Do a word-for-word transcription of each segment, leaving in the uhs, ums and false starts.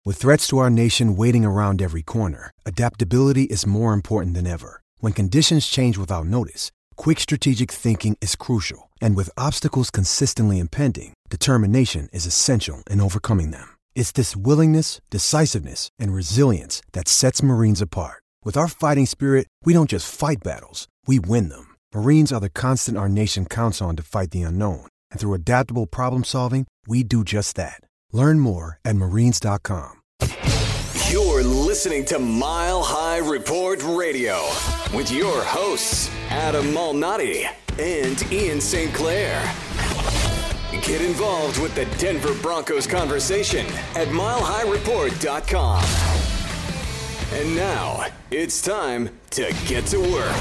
With threats to our nation waiting around every corner, adaptability is more important than ever. When conditions change without notice, quick strategic thinking is crucial. And with obstacles consistently impending, determination is essential in overcoming them. It's this willingness, decisiveness, and resilience that sets Marines apart. With our fighting spirit, we don't just fight battles, we win them. Marines are the constant our nation counts on to fight the unknown. And through adaptable problem solving, we do just that. Learn more at marines dot com. You're listening to Mile High Report Radio with your hosts, Adam Malnati and Ian Saint Clair. Get involved with the Denver Broncos conversation at mile high report dot com. And now, it's time to get to work.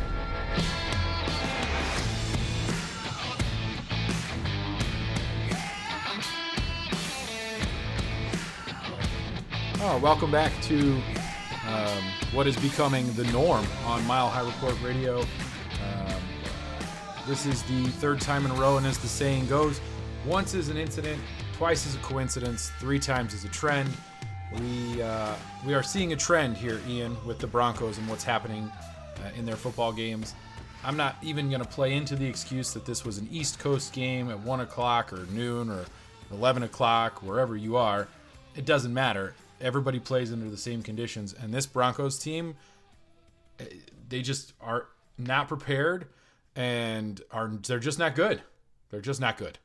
Oh, welcome back to um, what is becoming the norm on Mile High Report Radio. Um, this is the third time in a row, and as the saying goes, once is an incident, twice is a coincidence, three times is a trend. We uh, we are seeing a trend here, Ian, with the Broncos and what's happening uh, in their football games. I'm not even going to play into the excuse that this was an East Coast game at one o'clock or noon or eleven o'clock, wherever you are. It doesn't matter. Everybody plays under the same conditions, and this Broncos team, they just are not prepared, and are they're just not good. They're just not good.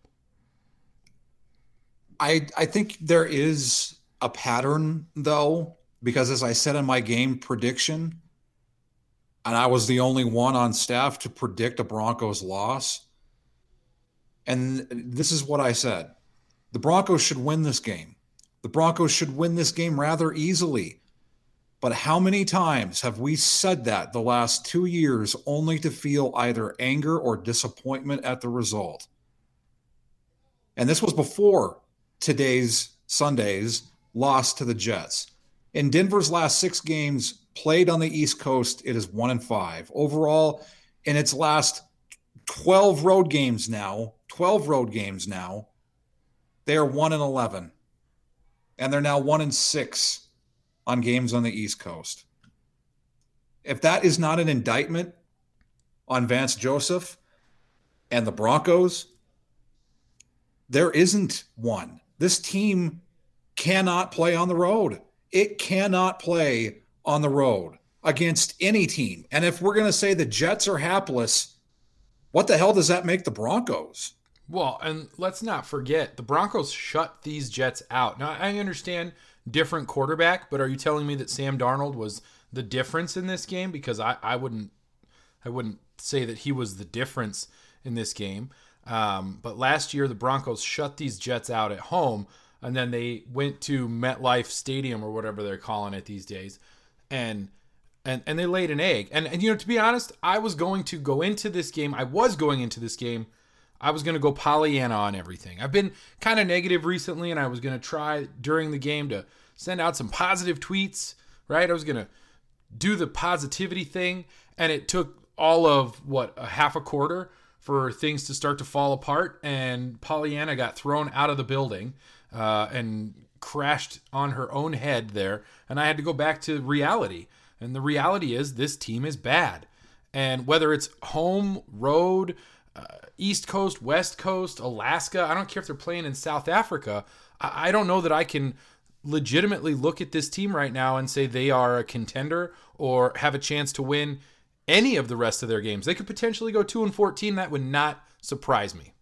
I I think there is a pattern, though, because as I said in my game prediction, and I was the only one on staff to predict a Broncos loss, and this is what I said. The Broncos should win this game. The Broncos should win this game rather easily. But how many times have we said that the last two years only to feel either anger or disappointment at the result? And this was before today's Sunday's loss to the Jets. In Denver's last six games played on the East Coast, it is one and five. Overall, in its last twelve road games now, twelve road games now, they are one and eleven. And they're now one and six on games on the East Coast. If that is not an indictment on Vance Joseph and the Broncos, there isn't one. This team cannot play on the road. It cannot play on the road against any team. And if we're going to say the Jets are hapless, what the hell does that make the Broncos? Well, and let's not forget, the Broncos shut these Jets out. Now, I understand different quarterback, but are you telling me that Sam Darnold was the difference in this game? Because I, I wouldn't I wouldn't say that he was the difference in this game. Um, but last year, the Broncos shut these Jets out at home, and then they went to MetLife Stadium or whatever they're calling it these days, and and and they laid an egg. And, and you know, to be honest, I was going to go into this game. I was going into this game I was going to go Pollyanna on everything. I've been kind of negative recently, and I was going to try during the game to send out some positive tweets, right? I was going to do the positivity thing, and it took all of, what, a half a quarter for things to start to fall apart, and Pollyanna got thrown out of the building uh, and crashed on her own head there, and I had to go back to reality. And the reality is this team is bad. And whether it's home, road, Uh, East Coast, West Coast, Alaska, I don't care if they're playing in South Africa. I, I don't know that I can legitimately look at this team right now and say they are a contender or have a chance to win any of the rest of their games. They could potentially go two and fourteen. That would not surprise me.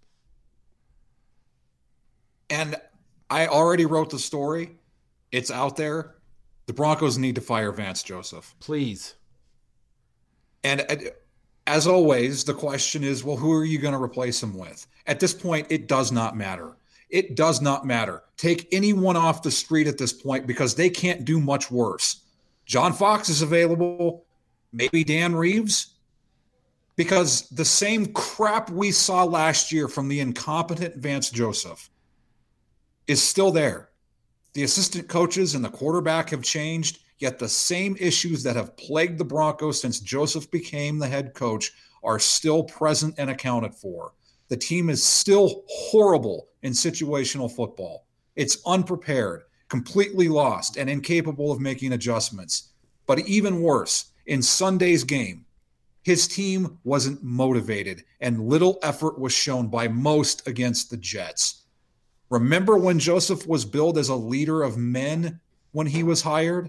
And I already wrote the story. It's out there. The Broncos need to fire Vance Joseph. Please. And uh, as always, the question is, well, who are you going to replace him with? At this point, it does not matter. It does not matter. Take anyone off the street at this point because they can't do much worse. John Fox is available. Maybe Dan Reeves. Because the same crap we saw last year from the incompetent Vance Joseph is still there. The assistant coaches and the quarterback have changed, yet the same issues that have plagued the Broncos since Joseph became the head coach are still present and accounted for. The team is still horrible in situational football. It's unprepared. completely lost and incapable of making adjustments. But even worse, in Sunday's game, his team wasn't motivated and little effort was shown by most against the Jets. Remember when Joseph was billed as a leader of men when he was hired?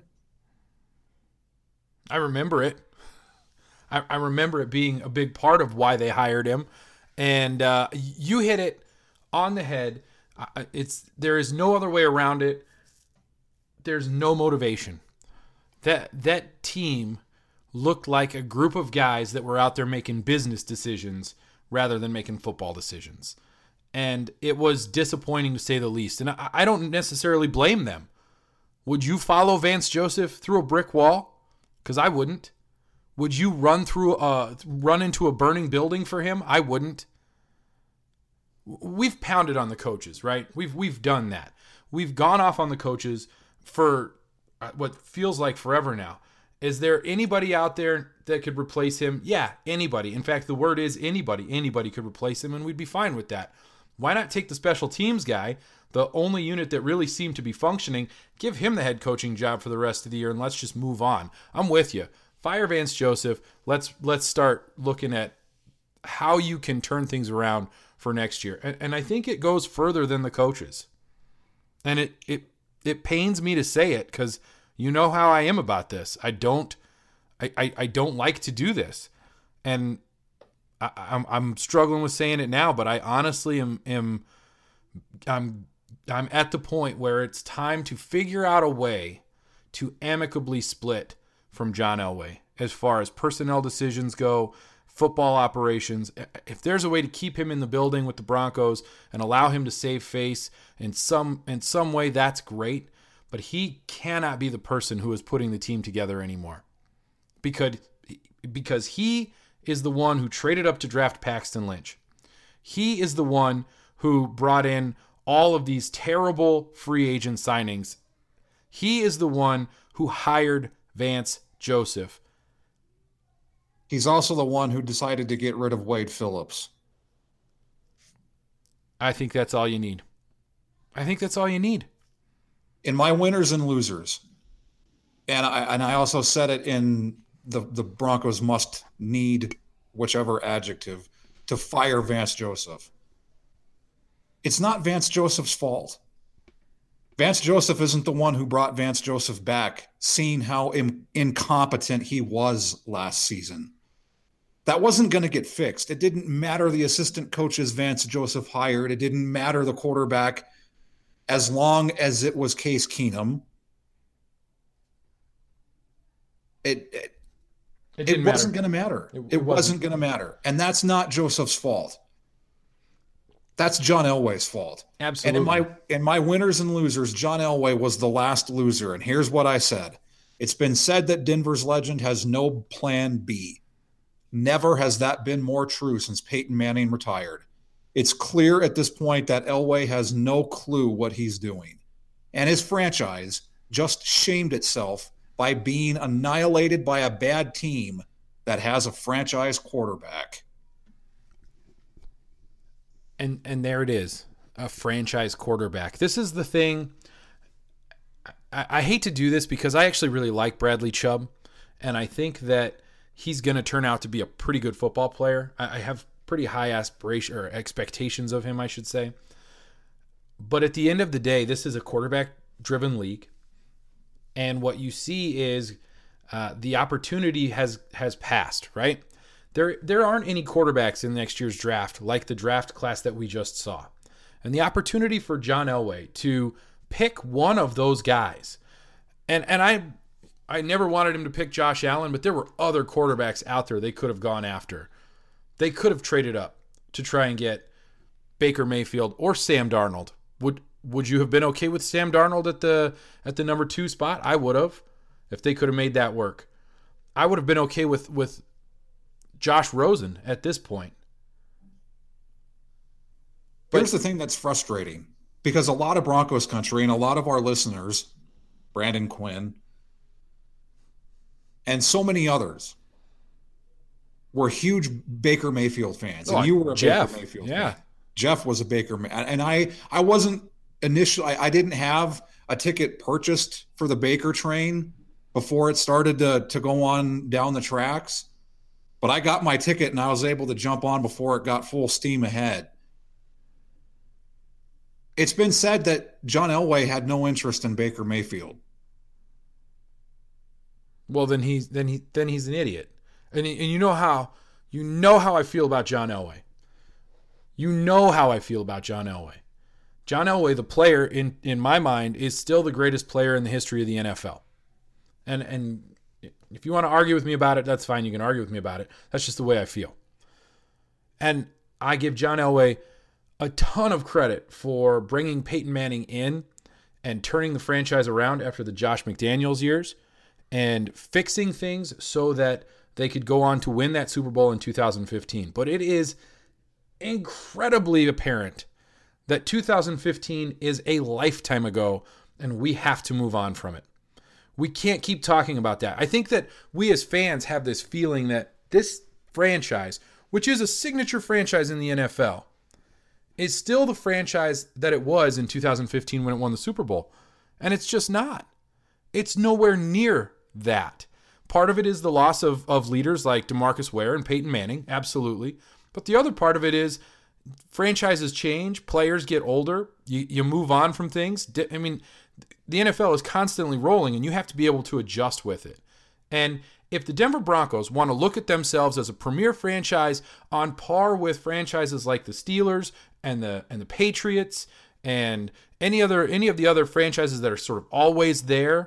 I remember it. I, I remember it being a big part of why they hired him. And uh, you hit it on the head. It's there is no other way around it. There's no motivation. That that team looked like a group of guys that were out there making business decisions rather than making football decisions. And it was disappointing to say the least. And I, I don't necessarily blame them. Would you follow Vance Joseph through a brick wall? Because I wouldn't. Would you run through a run into a burning building for him? I wouldn't. We've pounded on the coaches, right? We've we've done that. We've gone off on the coaches for what feels like forever now. Is there anybody out there that could replace him? Yeah, anybody. In fact, the word is anybody. Anybody could replace him, and we'd be fine with that. Why not take the special teams guy, the only unit that really seemed to be functioning, give him the head coaching job for the rest of the year, and let's just move on. I'm with you. Fire Vance Joseph. Let's let's start looking at how you can turn things around for next year. And, and I think it goes further than the coaches. And it it it pains me to say it because you know how I am about this. I don't I, I, I don't like to do this. And I, I'm I'm struggling with saying it now, but I honestly am am I'm I'm at the point where it's time to figure out a way to amicably split from John Elway as far as personnel decisions go, football operations. If there's a way to keep him in the building with the Broncos and allow him to save face in some in some way, that's great. But he cannot be the person who is putting the team together anymore. Because, because he is the one who traded up to draft Paxton Lynch. He is the one who brought in all of these terrible free agent signings. He is the one who hired Vance Joseph. He's also the one who decided to get rid of Wade Phillips. I think that's all you need. I think that's all you need. In my winners and losers, and I and I also said it in the, the Broncos must need whichever adjective to fire Vance Joseph. It's not Vance Joseph's fault. Vance Joseph isn't the one who brought Vance Joseph back, seeing how in, incompetent he was last season. That wasn't going to get fixed. It didn't matter the assistant coaches Vance Joseph hired. It didn't matter the quarterback as long as it was Case Keenum. It it, it, it wasn't going to matter. It, it, it wasn't going to matter. And that's not Joseph's fault. That's John Elway's fault. Absolutely. And in my in my winners and losers, John Elway was the last loser. And here's what I said. It's been said that Denver's legend has no plan B. Never has that been more true since Peyton Manning retired. It's clear at this point that Elway has no clue what he's doing. And his franchise just shamed itself by being annihilated by a bad team that has a franchise quarterback. And and there it is, a franchise quarterback. This is the thing. I, I hate to do this because I actually really like Bradley Chubb, and I think that he's going to turn out to be a pretty good football player. I, I have pretty high aspiration or expectations of him, I should say. But at the end of the day, this is a quarterback-driven league, and what you see is uh, the opportunity has has passed, right? There, there aren't any quarterbacks in next year's draft like the draft class that we just saw. And the opportunity for John Elway to pick one of those guys, and and I I never wanted him to pick Josh Allen, but there were other quarterbacks out there they could have gone after. They could have traded up to try and get Baker Mayfield or Sam Darnold. Would would you have been okay with Sam Darnold at the at the number two spot? I would have, if they could have made that work. I would have been okay with with Josh Rosen at this point. But here's the thing that's frustrating, because a lot of Broncos country and a lot of our listeners, Brandon Quinn, and so many others, were huge Baker Mayfield fans. Oh, and you were a Jeff, Baker Mayfield yeah. fan. Jeff was a Baker man. And I, I wasn't initially, I, I didn't have a ticket purchased for the Baker train before it started to, to go on down the tracks. But I got my ticket and I was able to jump on before it got full steam ahead. It's been said that John Elway had no interest in Baker Mayfield. Well, then he's then he then he's an idiot. And and you know how you know how I feel about John Elway. You know how I feel about John Elway. John Elway, the player, in, in my mind, is still the greatest player in the history of the N F L. And and if you want to argue with me about it, that's fine. You can argue with me about it. That's just the way I feel. And I give John Elway a ton of credit for bringing Peyton Manning in and turning the franchise around after the Josh McDaniels years and fixing things so that they could go on to win that Super Bowl in two thousand fifteen. But it is incredibly apparent that two thousand fifteen is a lifetime ago and we have to move on from it. We can't keep talking about that. I think that we as fans have this feeling that this franchise, which is a signature franchise in the N F L, is still the franchise that it was in two thousand fifteen when it won the Super Bowl. And it's just not. It's nowhere near that. Part of it is the loss of, of leaders like DeMarcus Ware and Peyton Manning, absolutely. But the other part of it is franchises change, players get older, you, you move on from things. I mean, the N F L is constantly rolling, and you have to be able to adjust with it. And if the Denver Broncos want to look at themselves as a premier franchise on par with franchises like the Steelers and the and the Patriots and any other any of the other franchises that are sort of always there,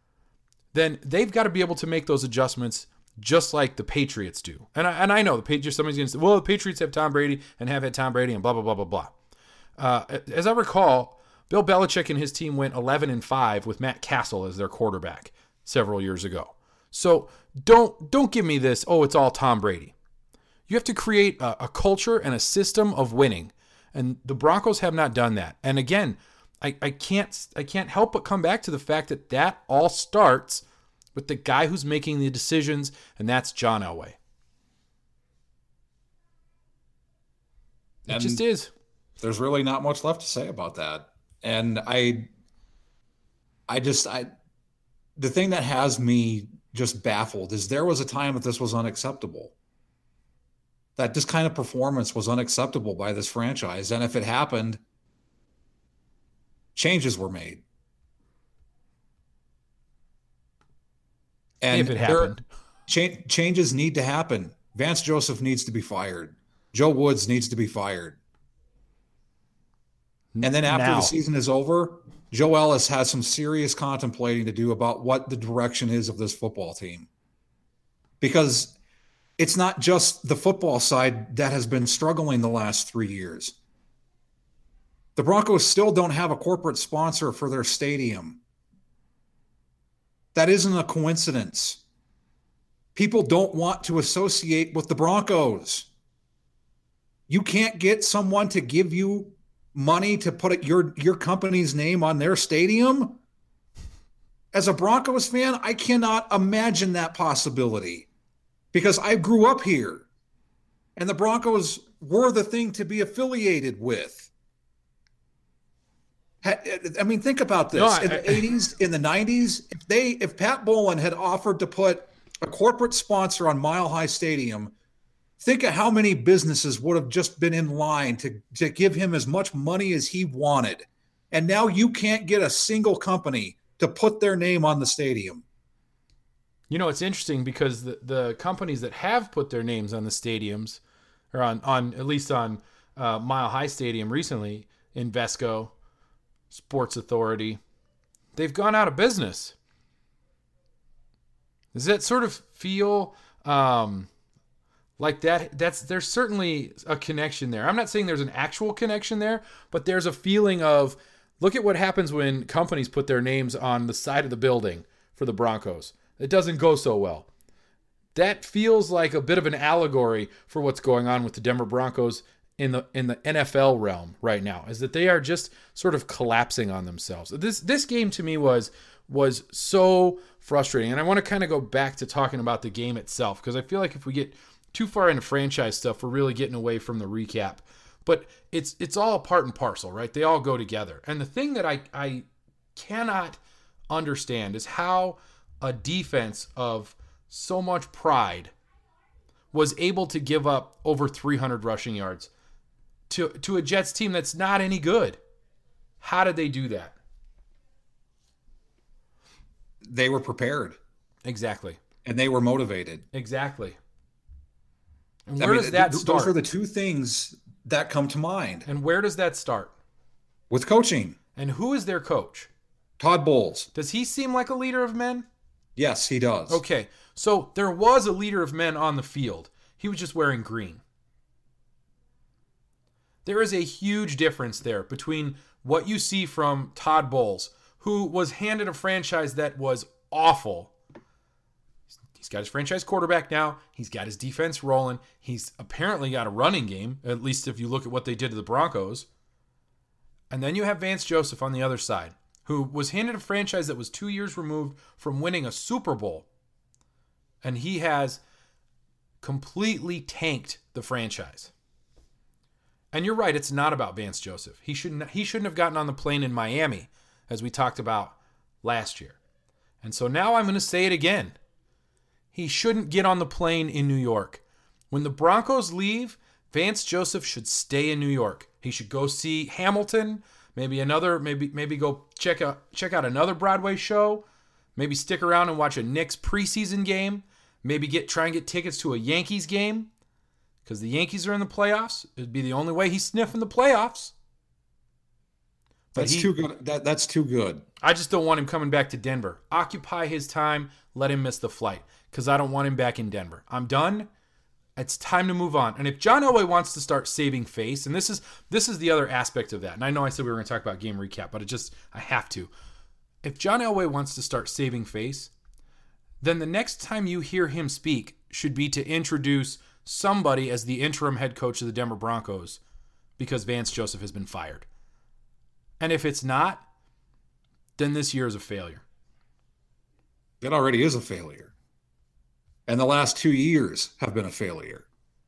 then they've got to be able to make those adjustments just like the Patriots do. And I, and I know the Patriots, somebody's going to say, well, the Patriots have Tom Brady and have had Tom Brady and blah, blah, blah, blah, blah. Uh, as I recall, Bill Belichick and his team went eleven and five with Matt Castle as their quarterback several years ago. So don't don't give me this, oh, it's all Tom Brady. You have to create a, a culture and a system of winning. And the Broncos have not done that. And again, I, I can't I can't help but come back to the fact that that all starts with the guy who's making the decisions, and that's John Elway. It and just is. There's really not much left to say about that. And I, I just, I, the thing that has me just baffled is there was a time that this was unacceptable. That this kind of performance was unacceptable by this franchise. And if it happened, changes were made. And if it happened, cha- changes need to happen. Vance Joseph needs to be fired. Joe Woods needs to be fired. And then after now. the season is over, Joe Ellis has some serious contemplating to do about what the direction is of this football team. Because it's not just the football side that has been struggling the last three years. The Broncos still don't have a corporate sponsor for their stadium. That isn't a coincidence. People don't want to associate with the Broncos. You can't get someone to give you money to put your, your company's name on their stadium? As a Broncos fan, I cannot imagine that possibility because I grew up here and the Broncos were the thing to be affiliated with. I mean, think about this. No, I, in the eighties, in the nineties, if they, if Pat Bowlen had offered to put a corporate sponsor on Mile High Stadium, think of how many businesses would have just been in line to, to give him as much money as he wanted. And now you can't get a single company to put their name on the stadium. You know, it's interesting because the, the companies that have put their names on the stadiums, or on, on at least on uh, Mile High Stadium recently, Invesco, Sports Authority, they've gone out of business. Does that sort of feel um, like that? That's there's certainly a connection there. I'm not saying there's an actual connection there, but there's a feeling of, look at what happens when companies put their names on the side of the building for the Broncos. It doesn't go so well. That feels like a bit of an allegory for what's going on with the Denver Broncos in the in the N F L realm right now, is that they are just sort of collapsing on themselves. This this game to me was was so frustrating. And I want to kind of go back to talking about the game itself, because I feel like if we get too far into franchise stuff, we're really getting away from the recap. But it's it's all part and parcel, right? They all go together. And the thing that I, I cannot understand is how a defense of so much pride was able to give up over three hundred rushing yards to, to a Jets team that's not any good. How did they do that? They were prepared. Exactly. And they were motivated. Exactly. And I where mean, does that th- start? Those are the two things that come to mind. And where does that start? With coaching. And who is their coach? Todd Bowles. Does he seem like a leader of men? Yes, he does. Okay, so there was a leader of men on the field. He was just wearing green. There is a huge difference there between what you see from Todd Bowles, who was handed a franchise that was awful. He's got his franchise quarterback now. He's got his defense rolling. He's apparently got a running game, at least if you look at what they did to the Broncos. And then you have Vance Joseph on the other side, who was handed a franchise that was two years removed from winning a Super Bowl. And he has completely tanked the franchise. And you're right, it's not about Vance Joseph. He shouldn't he shouldn't have gotten on the plane in Miami, as we talked about last year. And so now I'm going to say it again. He shouldn't get on the plane in New York. When the Broncos leave, Vance Joseph should stay in New York. He should go see Hamilton, maybe another, maybe maybe go check out check out another Broadway show, maybe stick around and watch a Knicks preseason game, maybe get try and get tickets to a Yankees game, because the Yankees are in the playoffs. It'd be the only way he's sniffing the playoffs. But That's he, too good. That, that's too good. I just don't want him coming back to Denver. Occupy his time. Let him miss the flight, because I don't want him back in Denver. I'm done. It's time to move on. And if John Elway wants to start saving face, and this is this is the other aspect of that, and I know I said we were going to talk about game recap, but it just, I have to. If John Elway wants to start saving face, then the next time you hear him speak should be to introduce somebody as the interim head coach of the Denver Broncos, because Vance Joseph has been fired. And if it's not, then this year is a failure. It already is a failure. And the last two years have been a failure.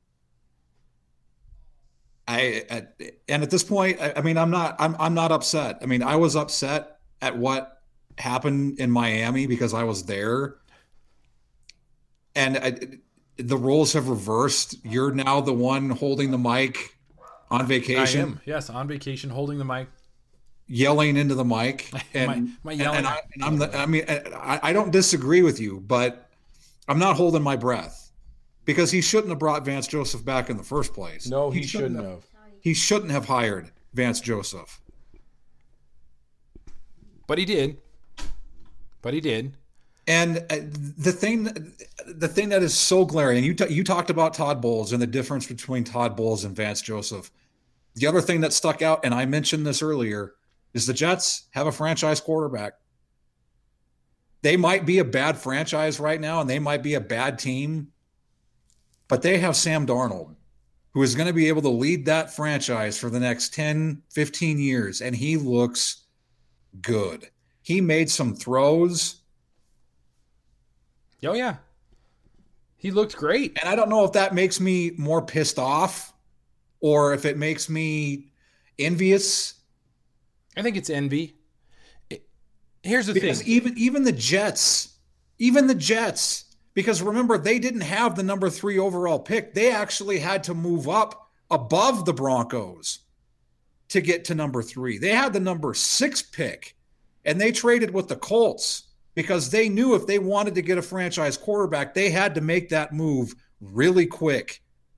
I, I and at this point, I, I mean, I'm not, I'm, I'm not upset. I mean, I was upset at what happened in Miami because I was there, and I, the roles have reversed. You're now the one holding the mic on vacation. I am, yes, on vacation, holding the mic, yelling into the mic, and, my, my yelling. and, I, and I'm the, I mean, I, I don't disagree with you, but I'm not holding my breath, because he shouldn't have brought Vance Joseph back in the first place. No, he, he shouldn't, shouldn't have. have. He shouldn't have hired Vance Joseph. But he did. But he did. And the thing, the thing that is so glaring, and you t- you talked about Todd Bowles and the difference between Todd Bowles and Vance Joseph. The other thing that stuck out, and I mentioned this earlier, is the Jets have a franchise quarterback. They might be a bad franchise right now, and they might be a bad team, but they have Sam Darnold, who is going to be able to lead that franchise for the next ten, fifteen years, and he looks good. He made some throws. Oh, yeah. He looked great. And I don't know if that makes me more pissed off or if it makes me envious. I think it's envy. It, here's the because thing. Even, even the Jets, even the Jets, because remember, they didn't have the number three overall pick. They actually had to move up above the Broncos to get to number three. They had the number six pick, and they traded with the Colts because they knew if they wanted to get a franchise quarterback, they had to make that move really quick.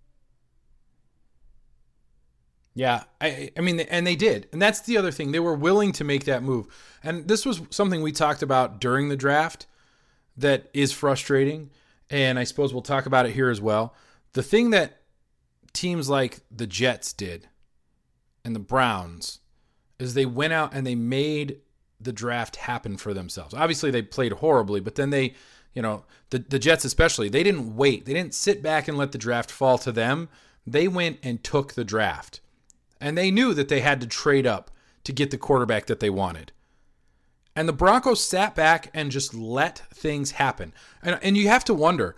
Yeah, I, I mean, and they did. And that's the other thing. They were willing to make that move. And this was something we talked about during the draft that is frustrating, and I suppose we'll talk about it here as well. The thing that teams like the Jets did and the Browns is they went out and they made the draft happen for themselves. Obviously, they played horribly, but then they, you know, the, the Jets especially, they didn't wait. They didn't sit back and let the draft fall to them. They went and took the draft. And they knew that they had to trade up to get the quarterback that they wanted. And the Broncos sat back and just let things happen. And, and you have to wonder,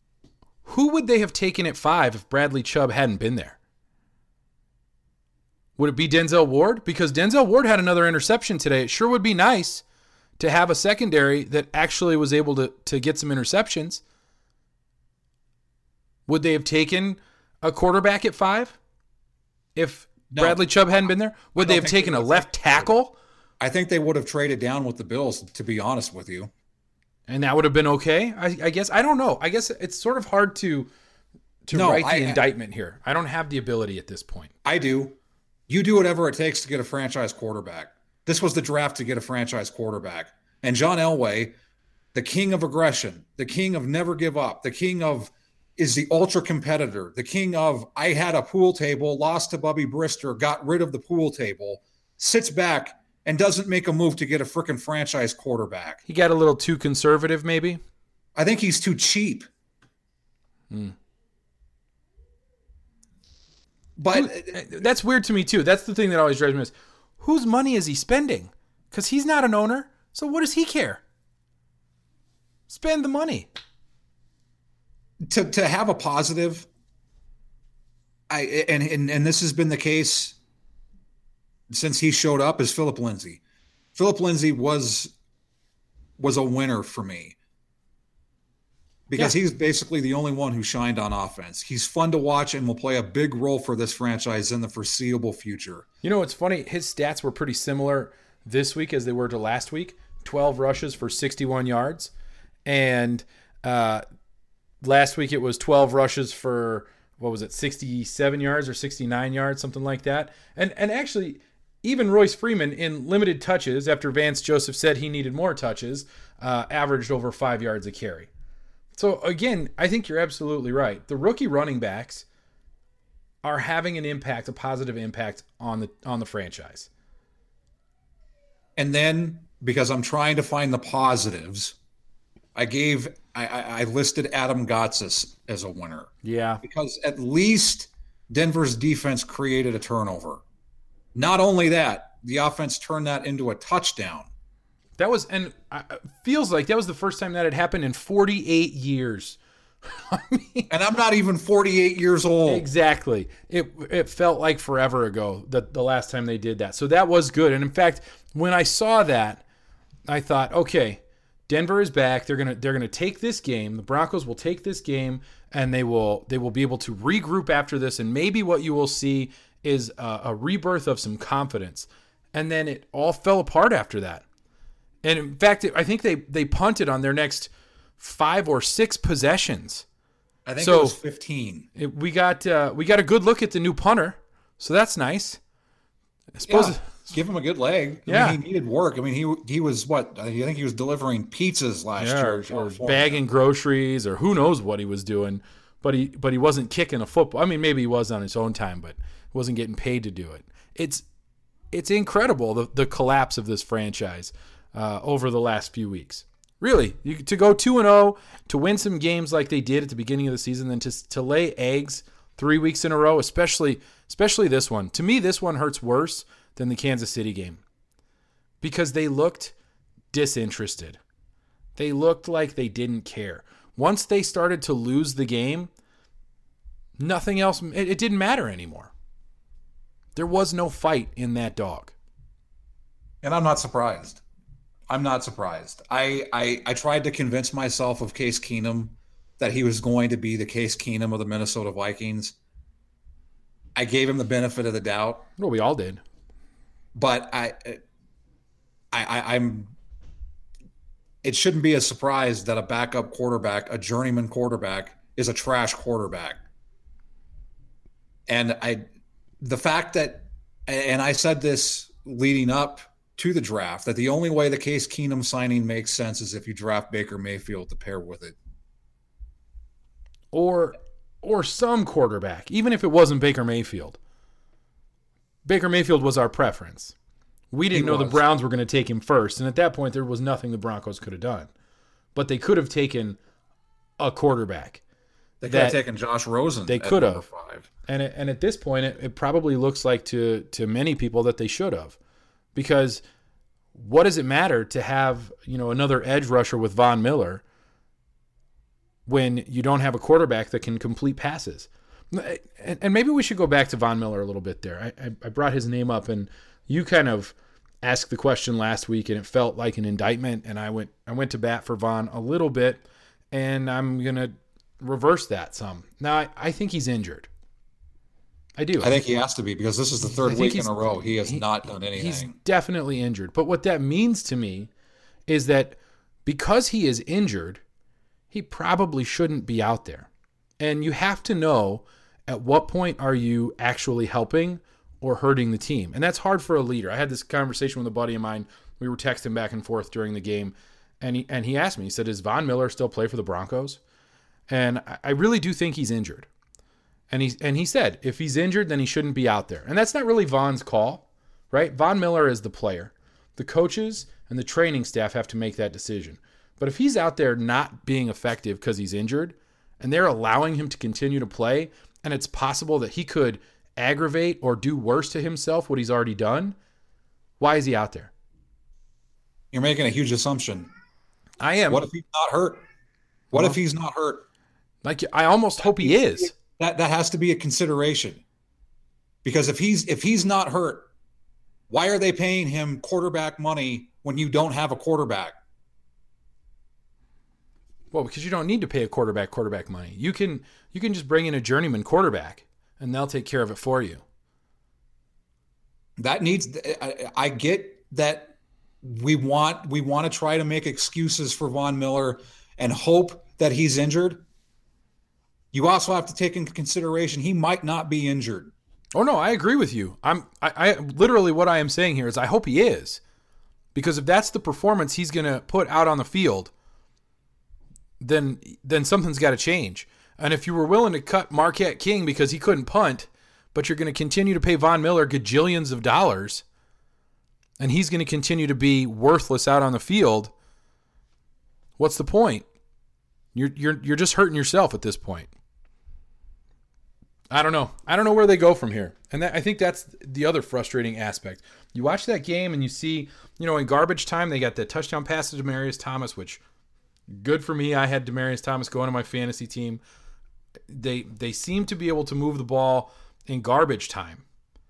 who would they have taken at five if Bradley Chubb hadn't been there? Would it be Denzel Ward? Because Denzel Ward had another interception today. It sure would be nice to have a secondary that actually was able to, to get some interceptions. Would they have taken a quarterback at five if no, Bradley Chubb hadn't been there? Would they have taken they a left tackle? I think they would have traded down with the Bills, to be honest with you. And that would have been okay, I, I guess. I don't know. I guess it's sort of hard to to no, write the I, indictment here. I don't have the ability at this point. I do. You do whatever it takes to get a franchise quarterback. This was the draft to get a franchise quarterback. And John Elway, the king of aggression, the king of never give up, the king of is the ultra competitor, the king of I had a pool table, lost to Bubby Brister, got rid of the pool table, sits back and doesn't make a move to get a freaking franchise quarterback. He got a little too conservative, maybe? I think he's too cheap. Hmm. But Who, that's weird to me, too. That's the thing that always drives me is, whose money is he spending? Because he's not an owner, so what does he care? Spend the money. To to have a positive, I and, and and this has been the case since he showed up, is Philip Lindsay. Philip Lindsay was was a winner for me because yeah. he's basically the only one who shined on offense. He's fun to watch and will play a big role for this franchise in the foreseeable future. You know what's funny? His stats were pretty similar this week as they were to last week. twelve rushes for sixty-one yards. And uh, last week it was twelve rushes for, what was it, sixty-seven yards or sixty-nine yards, something like that. And and actually, even Royce Freeman, in limited touches, after Vance Joseph said he needed more touches, uh, averaged over five yards a carry. So again, I think you're absolutely right. The rookie running backs are having an impact, a positive impact on the on the franchise. And then, because I'm trying to find the positives, I gave I, I listed Adam Gotsis as a winner. Yeah. Because at least Denver's defense created a turnover. Not only that, the offense turned that into a touchdown. That was, and it feels like that was the first time that had happened in forty-eight years. I mean, and I'm not even forty-eight years old. Exactly. It it felt like forever ago that the last time they did that. So that was good. And in fact, when I saw that, I thought, okay, Denver is back. They're gonna they're gonna take this game. The Broncos will take this game, and they will they will be able to regroup after this. And maybe what you will see is a, a rebirth of some confidence. And then it all fell apart after that. And in fact, I think they they punted on their next five or six possessions. I think so it was fifteen. It, we got uh, we got a good look at the new punter, so that's nice. I suppose. Yeah. Give him a good leg. I yeah, mean, he needed work. I mean, he he was what? I think he was delivering pizzas last yeah, year, or, or bagging groceries, or who knows what he was doing. But he but he wasn't kicking a football. I mean, maybe he was on his own time, but he wasn't getting paid to do it. It's it's incredible the the collapse of this franchise uh, over the last few weeks. Really, you, to go two and zero, to win some games like they did at the beginning of the season, then to to lay eggs three weeks in a row, especially especially this one. To me, this one hurts worse than the Kansas City game because they looked disinterested. They looked like they didn't care. Once they started to lose the game, nothing else, it, it didn't matter anymore. There was no fight in that dog. And I'm not surprised. I'm not surprised. I, I, I tried to convince myself of Case Keenum that he was going to be the Case Keenum of the Minnesota Vikings. I gave him the benefit of the doubt. Well, we all did. But I, I, I, I'm. It shouldn't be a surprise that a backup quarterback, a journeyman quarterback, is a trash quarterback. And I, the fact that, and I said this leading up to the draft, that the only way the Case Keenum signing makes sense is if you draft Baker Mayfield to pair with it, or, or some quarterback, even if it wasn't Baker Mayfield. Baker Mayfield was our preference. We didn't know the Browns were going to take him first, and at that point, there was nothing the Broncos could have done. But they could have taken a quarterback. They could have taken Josh Rosen. They could have. Five. And it, and at this point, it, it probably looks like to to many people that they should have, because what does it matter to have, you know, another edge rusher with Von Miller when you don't have a quarterback that can complete passes? And, and maybe we should go back to Von Miller a little bit there. I, I, I brought his name up, and you kind of asked the question last week, and it felt like an indictment, and I went I went to bat for Von a little bit, and I'm going to reverse that some. Now, I, I think he's injured. I do. I think he has to be, because this is the third week in a row he has he, not done anything. He's definitely injured. But what that means to me is that because he is injured, he probably shouldn't be out there. And you have to know at what point are you actually helping or hurting the team. And that's hard for a leader. I had this conversation with a buddy of mine. We were texting back and forth during the game. And he, and he asked me, he said, does Von Miller still play for the Broncos? And I really do think he's injured. And he, and he said, if he's injured, then he shouldn't be out there. And that's not really Von's call, right? Von Miller is the player. The coaches and the training staff have to make that decision. But if he's out there not being effective because he's injured, and they're allowing him to continue to play, and it's possible that he could aggravate or do worse to himself what he's already done, why is he out there? You're making a huge assumption. I am. What if he's not hurt? What well, if he's not hurt? Like, I almost hope he is. That that has to be a consideration. Because if he's if he's not hurt, why are they paying him quarterback money when you don't have a quarterback? Well, because you don't need to pay a quarterback quarterback money. You can you can just bring in a journeyman quarterback, and they'll take care of it for you. That needs. I, I get that we want we want to try to make excuses for Von Miller and hope that he's injured. You also have to take into consideration he might not be injured. Oh no, I agree with you. I'm I, I literally what I am saying here is I hope he is, because if that's the performance he's going to put out on the field, then then something's got to change. And if you were willing to cut Marquette King because he couldn't punt, but you're going to continue to pay Von Miller gajillions of dollars, and he's going to continue to be worthless out on the field, what's the point? You're you're you're just hurting yourself at this point. I don't know. I don't know where they go from here. And that, I think that's the other frustrating aspect. You watch that game and you see, you know, in garbage time, they got that touchdown pass to Demaryius Thomas, which good for me. I had Demaryius Thomas going to my fantasy team. They they seem to be able to move the ball in garbage time.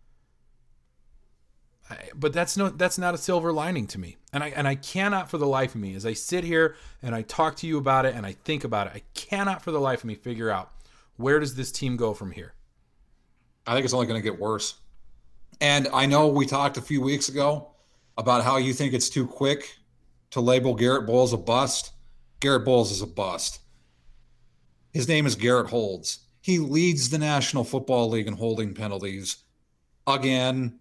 I, but that's no that's not a silver lining to me. And I and I cannot for the life of me, as I sit here and I talk to you about it and I think about it, I cannot for the life of me figure out, where does this team go from here? I think it's only going to get worse. And I know we talked a few weeks ago about how you think it's too quick to label Garrett Bowles a bust. Garrett Bowles is a bust. His name is Garrett Holds. He leads the National Football League in holding penalties. Again.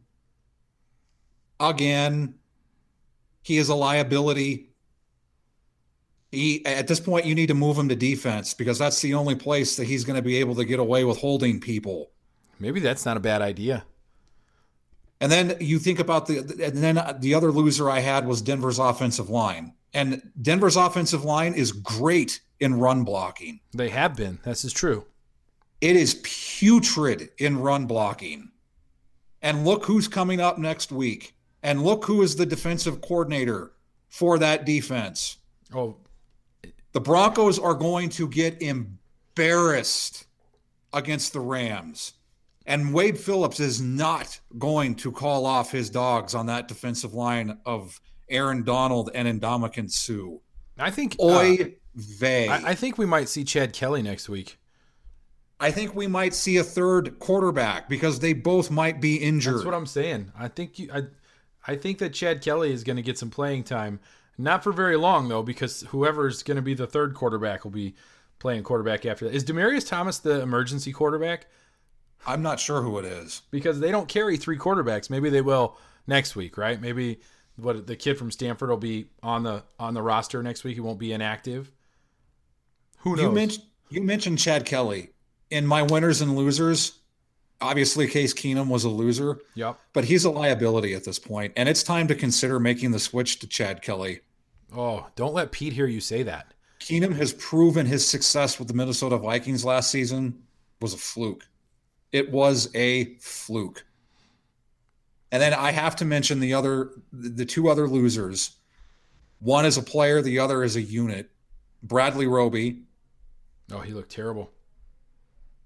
Again. He is a liability. He, at this point, you need to move him to defense, because that's the only place that he's going to be able to get away with holding people. Maybe that's not a bad idea. And then you think about the, and then the other loser I had was Denver's offensive line. And Denver's offensive line is great in run blocking. They have been. This is true. It is putrid in run blocking. And look who's coming up next week. And look who is the defensive coordinator for that defense. Oh, the Broncos are going to get embarrassed against the Rams. And Wade Phillips is not going to call off his dogs on that defensive line of Aaron Donald and Ndamukong Suh. I think Oy uh, vey. I, I think we might see Chad Kelly next week. I think we might see a third quarterback, because they both might be injured. That's what I'm saying. I think you I I think that Chad Kelly is going to get some playing time. Not for very long, though, because whoever's going to be the third quarterback will be playing quarterback after that. Is Demaryius Thomas the emergency quarterback? I'm not sure who it is. Because they don't carry three quarterbacks. Maybe they will next week, right? Maybe what the kid from Stanford will be on the on the roster next week. He won't be inactive. Who knows? You mentioned, you mentioned Chad Kelly. In my winners and losers, obviously Case Keenum was a loser. Yep. But he's a liability at this point, and it's time to consider making the switch to Chad Kelly. Oh, don't let Pete hear you say that. Keenum has proven his success with the Minnesota Vikings last season was a fluke. It was a fluke. And then I have to mention the other, the two other losers. One is a player, the other is a unit. Bradley Roby. Oh, he looked terrible.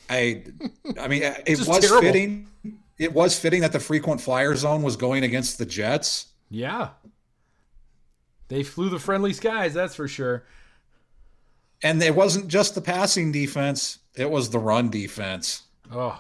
I, I mean, it Just was terrible. fitting. It was fitting that the frequent flyer zone was going against the Jets. Yeah. They flew the friendly skies, that's for sure. And it wasn't just the passing defense. It was the run defense. Oh.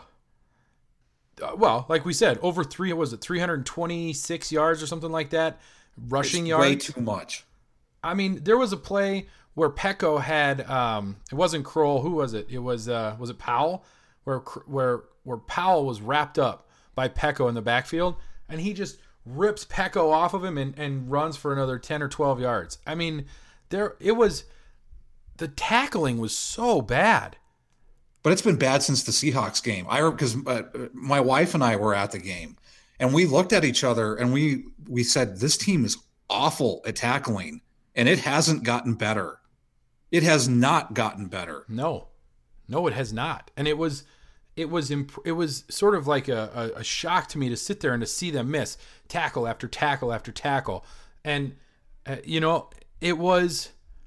Uh, well, like we said, over three, what was it, three hundred twenty-six yards or something like that? Rushing It's yards. way too much. I mean, there was a play where Pecco had, um, it wasn't Kroll, who was it? It was, uh, was it Powell? Where, where, where Powell was wrapped up by Pecco in the backfield, and he just rips Pecco off of him and, and runs for another ten or twelve yards. I mean, there, it was, the tackling was so bad. But it's been bad since the Seahawks game. I because uh, my wife and I were at the game, and we looked at each other and we we said, this team is awful at tackling, and it hasn't gotten better. It has not gotten better. No, no, it has not. And it was, it was, imp- it was sort of like a, a, a shock to me to sit there and to see them miss tackle after tackle after tackle. And, uh, you know, it was,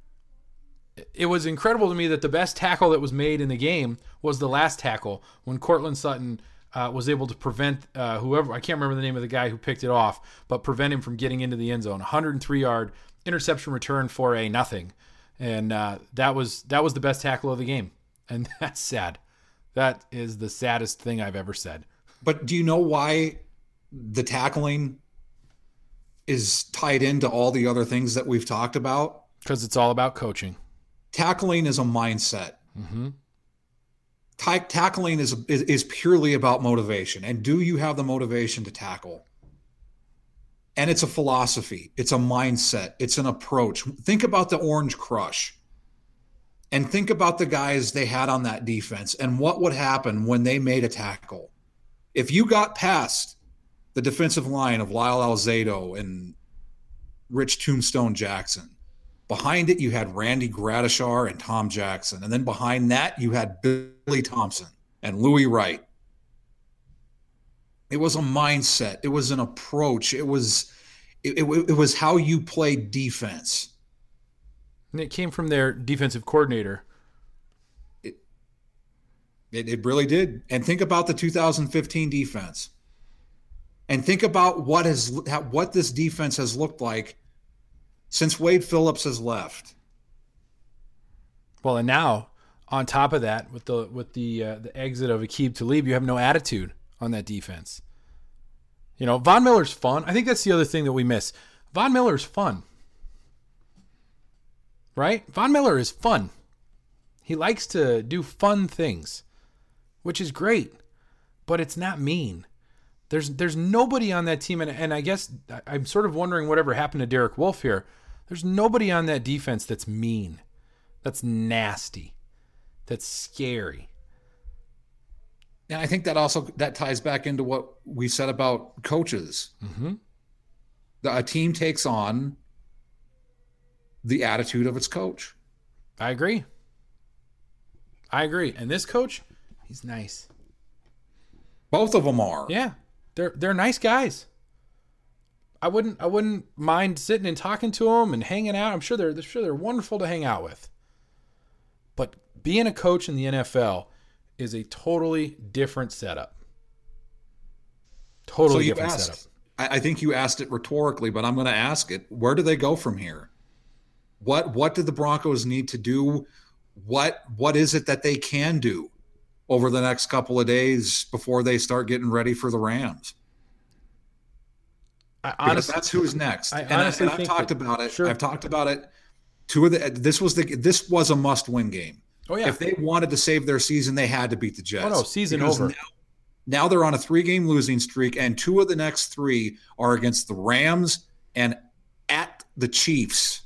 it was incredible to me that the best tackle that was made in the game was the last tackle when Cortland Sutton uh, was able to prevent uh, whoever, I can't remember the name of the guy who picked it off, but prevent him from getting into the end zone. one hundred three yard interception return for a nothing. And uh, that was that was the best tackle of the game. And that's sad. That is the saddest thing I've ever said. But do you know why the tackling is tied into all the other things that we've talked about? Because it's all about coaching. Tackling is a mindset. Mm-hmm. Ta- tackling is, is is purely about motivation. And do you have the motivation to tackle? And it's a philosophy. It's a mindset. It's an approach. Think about the Orange Crush. And think about the guys they had on that defense and what would happen when they made a tackle. If you got past the defensive line of Lyle Alzado and Rich Tombstone Jackson, behind it you had Randy Gradishar and Tom Jackson. And then behind that you had Billy Thompson and Louis Wright. It was a mindset. It was an approach. It was it, it, it was how you played defense. And it came from their defensive coordinator. It, it it really did. And think about the two thousand fifteen defense. And think about what has what this defense has looked like since Wade Phillips has left. Well, and now on top of that, with the with the uh, the exit of Aqib Talib, you have no attitude on that defense. You know, Von Miller's fun. I think that's the other thing that we miss. Von Miller's fun. Right? Von Miller is fun. He likes to do fun things, which is great, but it's not mean. There's there's nobody on that team, and, and I guess I'm sort of wondering whatever happened to Derek Wolfe here. There's nobody on that defense that's mean, that's nasty, that's scary. And I think that also that ties back into what we said about coaches. Mm-hmm. The, a team takes on the attitude of its coach. I agree. I agree. And this coach, he's nice. Both of them are. Yeah, they're they're nice guys. I wouldn't I wouldn't mind sitting and talking to them and hanging out. I'm sure they're I'm sure they're wonderful to hang out with. But being a coach in the N F L is a totally different setup. Totally so you different asked, setup. I, I think you asked it rhetorically, but I'm going to ask it. Where do they go from here? What what do the Broncos need to do? What what is it that they can do over the next couple of days before they start getting ready for the Rams? I Because honestly, that's who's next. I and I, honestly and I've think talked that- about it. sure. I've talked about it. Two of the this was the this was a must-win game. Oh yeah. If they wanted to save their season, they had to beat the Jets. Oh no, season Because over. Now, now they're on a three-game losing streak, and two of the next three are against the Rams and at the Chiefs.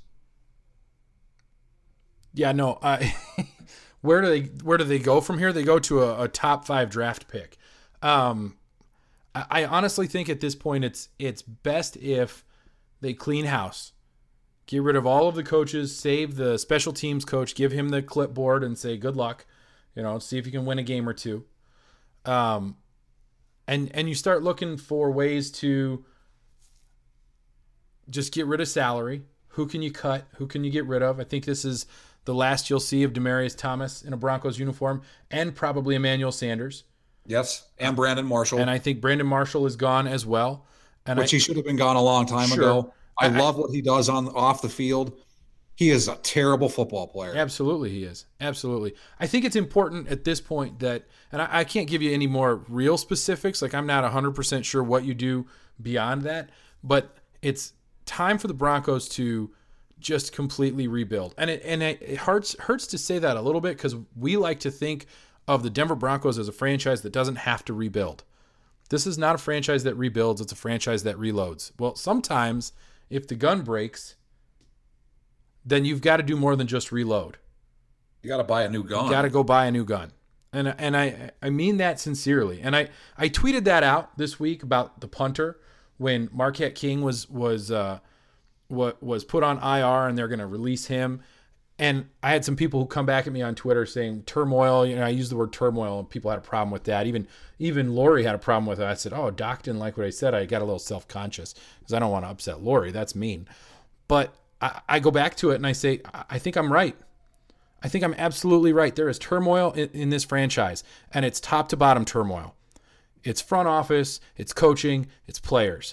Yeah, no. Uh, where do they where do they go from here? They go to a, a top five draft pick. Um, I, I honestly think at this point it's it's best if they clean house, get rid of all of the coaches, save the special teams coach, give him the clipboard, and say good luck. You know, see if you can win a game or two. Um, and and you start looking for ways to just get rid of salary. Who can you cut? Who can you get rid of? I think this is the last you'll see of Demaryius Thomas in a Broncos uniform, and probably Emmanuel Sanders. Yes, and Brandon Marshall. And I think Brandon Marshall is gone as well. And Which I, he should have been gone a long time sure. ago. I, I love what he does on off the field. He is a terrible football player. Absolutely, he is. Absolutely. I think it's important at this point that, and I, I can't give you any more real specifics. Like, I'm not one hundred percent sure what you do beyond that, but it's time for the Broncos to just completely rebuild. And it and it, it hurts hurts to say that a little bit, because we like to think of the Denver Broncos as a franchise that doesn't have to rebuild. This is not a franchise that rebuilds. It's a franchise that reloads. Well, sometimes if the gun breaks, then you've got to do more than just reload. You got to buy a new gun. You got to go buy a new gun. And and I I mean that sincerely. And I, I tweeted that out this week about the punter when Marquette King was was uh, what was put on I R and they're going to release him. And I had some people who come back at me on Twitter saying turmoil. You know, I used the word turmoil, and people had a problem with that. Even even Lori had a problem with it. I said, "Oh, Doc didn't like what I said." I got a little self conscious because I don't want to upset Lori. That's mean. But I, I go back to it and I say, I think I'm right. I think I'm absolutely right. There is turmoil in, in this franchise, and it's top to bottom turmoil. It's front office, it's coaching, it's players.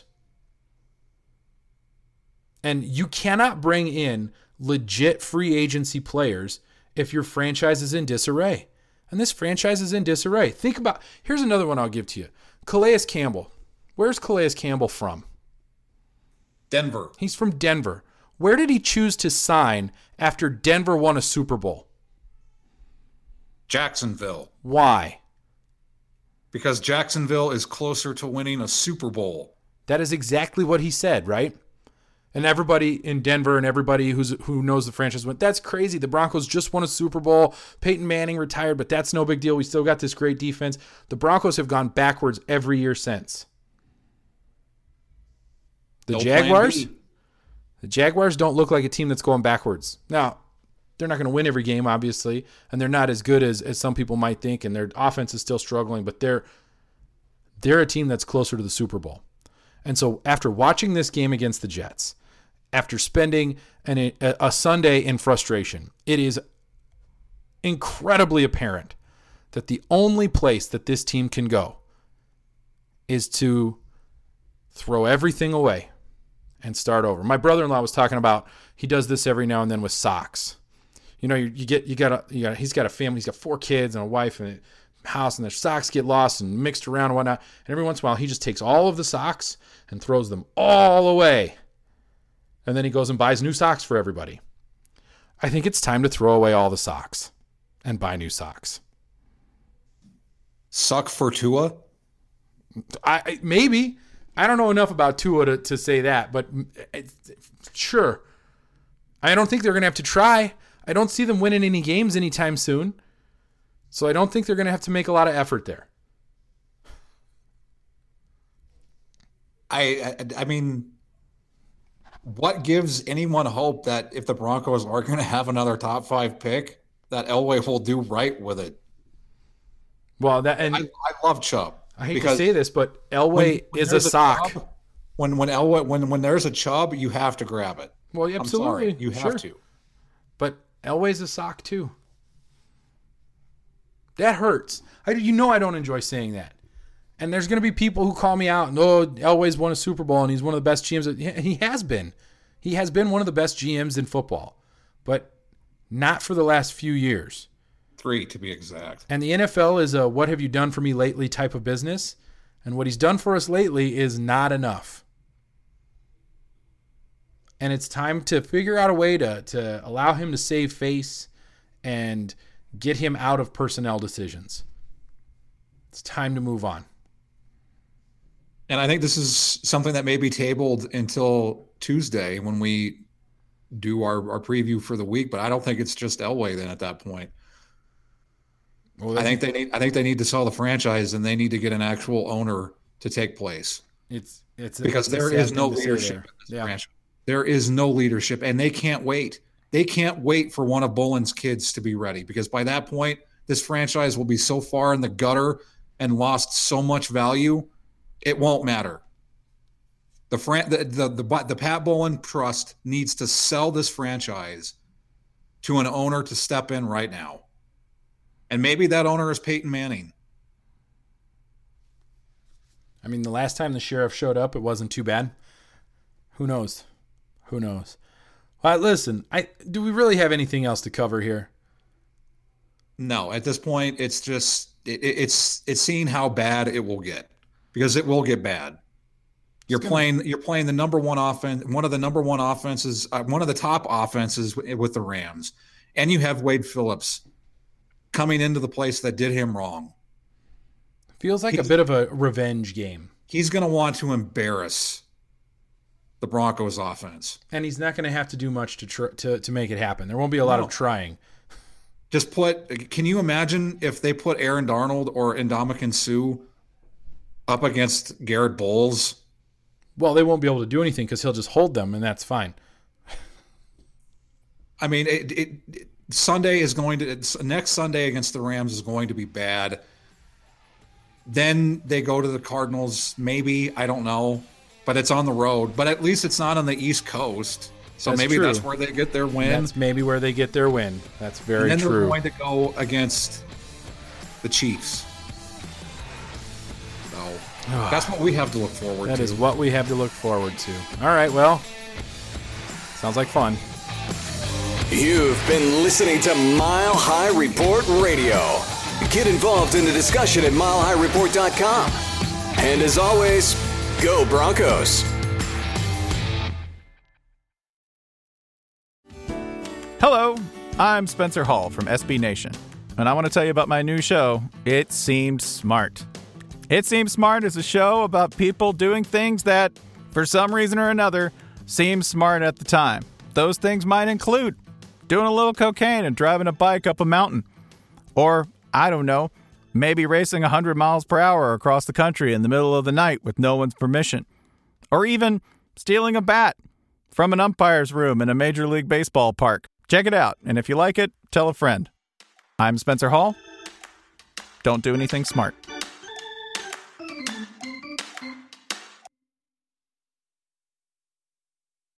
And you cannot bring in legit free agency players if your franchise is in disarray. And this franchise is in disarray. Think about, here's another one I'll give to you. Calais Campbell. Where's Calais Campbell from? Denver. He's from Denver. Where did he choose to sign after Denver won a Super Bowl? Jacksonville. Why? Because Jacksonville is closer to winning a Super Bowl. That is exactly what he said, right? And everybody in Denver and everybody who's who knows the franchise went, that's crazy. The Broncos just won a Super Bowl. Peyton Manning retired, but that's no big deal. We still got this great defense. The Broncos have gone backwards every year since. The No Jaguars? plan B. The Jaguars don't look like a team that's going backwards. Now, they're not going to win every game, obviously, and they're not as good as, as some people might think, and their offense is still struggling, but they're they're a team that's closer to the Super Bowl. And so after watching this game against the Jets, after spending an, a, a Sunday in frustration, it is incredibly apparent that the only place that this team can go is to throw everything away and start over. My brother-in-law was talking about he does this every now and then with socks. You know, you, you get you got a you got he's got a family, he's got four kids and a wife and a house, and their socks get lost and mixed around and whatnot. And every once in a while, he just takes all of the socks and throws them all away, and then he goes and buys new socks for everybody. I think it's time to throw away all the socks and buy new socks. Suck for Tua? I maybe. I don't know enough about Tua to, to say that, but sure. I don't think they're going to have to try. I don't see them winning any games anytime soon. So I don't think they're going to have to make a lot of effort there. I, I I mean, what gives anyone hope that if the Broncos are going to have another top five pick, that Elway will do right with it? Well, that and I, I love Chubb. I hate to say this, but Elway when, when is a sock. Chubb, when when Elway when when there's a Chubb, you have to grab it. Well, absolutely, I'm sorry, you have sure. to. But Elway's a sock too. That hurts. I you know I don't enjoy saying that. And there's going to be people who call me out. No, oh, Elway's won a Super Bowl and he's one of the best G Ms. He has been. He has been one of the best G Ms in football, but not for the last few years. Three, to be exact. And the N F L is a what have you done for me lately type of business. And what he's done for us lately is not enough. And it's time to figure out a way to, to allow him to save face and get him out of personnel decisions. It's time to move on. And I think this is something that may be tabled until Tuesday when we do our, our preview for the week, but I don't think it's just Elway then at that point. Well, I think they need I think they need to sell the franchise and they need to get an actual owner to take place. It's it's because it's there is no leadership in this yeah. franchise. There is no leadership, and they can't wait. They can't wait for one of Bolin's kids to be ready, because by that point, this franchise will be so far in the gutter and lost so much value, it won't matter. The, fran- the, the, the, the Pat Bowlen Trust needs to sell this franchise to an owner to step in right now. And maybe that owner is Peyton Manning. I mean, the last time the sheriff showed up, it wasn't too bad. Who knows? Who knows? All right, listen, I do we really have anything else to cover here? No, at this point, it's just it, it's it's seeing how bad it will get, because it will get bad. You're gonna... playing you're playing the number one offense, one of the number one offenses, uh, one of the top offenses with the Rams, and you have Wade Phillips coming into the place that did him wrong. Feels like he's, a bit of a revenge game. He's going to want to embarrass the Broncos offense. And he's not going to have to do much to tr- to to make it happen. There won't be a lot no. of trying. Just put, can you imagine if they put Aaron Darnold or Ndamukong Suh up against Garrett Bowles? Well, they won't be able to do anything because he'll just hold them, and that's fine. I mean, it, it, it, Sunday is going to, next Sunday against the Rams is going to be bad. Then they go to the Cardinals, maybe, I don't know, but it's on the road. But at least it's not on the East Coast. So that's maybe true. That's where they get their win. That's maybe where they get their win. That's very and then true. They're going to go against the Chiefs. So that's what we have to look forward that to. That is what we have to look forward to. All right, well, sounds like fun. You've been listening to Mile High Report Radio. Get involved in the discussion at mile high report dot com. And as always, go Broncos. Hello, I'm Spencer Hall from S B Nation, and I want to tell you about my new show, It Seemed Smart. It Seemed Smart is a show about people doing things that, for some reason or another, seem smart at the time. Those things might include doing a little cocaine and driving a bike up a mountain. Or, I don't know, maybe racing one hundred miles per hour across the country in the middle of the night with no one's permission. Or even stealing a bat from an umpire's room in a Major League Baseball park. Check it out, and if you like it, tell a friend. I'm Spencer Hall. Don't do anything smart.